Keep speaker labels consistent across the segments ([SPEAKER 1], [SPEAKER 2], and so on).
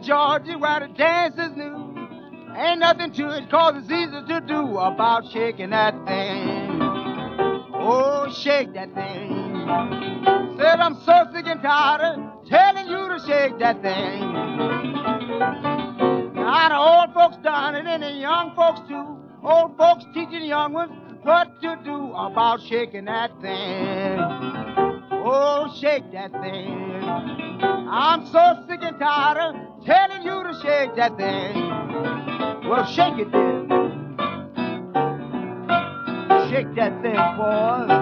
[SPEAKER 1] Georgia where the dance is new. Ain't nothing to it 'cause it's easy to do about shaking that thing. Oh, shake that thing. Said I'm so sick and tired of telling you to shake that thing. Now the old folks done it and the young folks too. Old folks teaching young ones what to do about shaking that thing. Oh, shake that thing. I'm so sick and tired of telling you to shake that thing. Well, shake it then. Shake that thing, boy.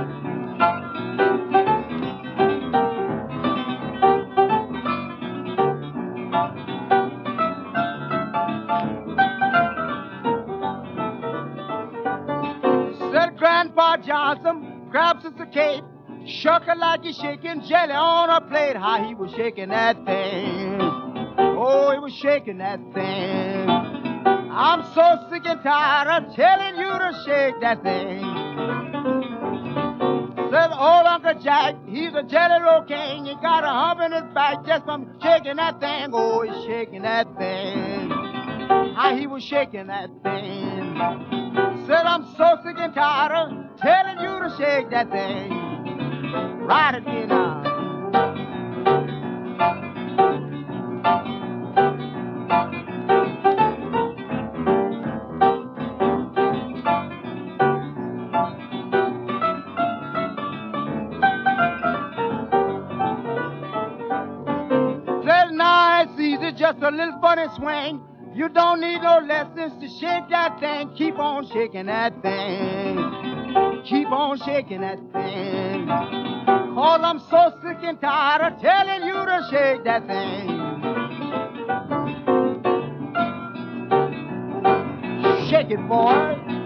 [SPEAKER 1] Said Grandpa Johnson, grabs Sister Kate, shook her like he's shaking jelly on a plate. How he was shaking that thing. Oh, he was shaking that thing. I'm so sick and tired of telling you to shake that thing. Said old Uncle Jack, he's a jelly roll king. He got a hump in his back just from shaking that thing. Oh, he's shaking that thing. How he was shaking that thing. Said I'm so sick and tired of telling you to shake that thing. Right again now. Said now it's easy, just a little funny swing. You don't need no lessons to shake that thing. Keep on shaking that thing. Keep on shaking that thing. 'Cause I'm so sick and tired of telling you to shake that thing. Shake it, boy.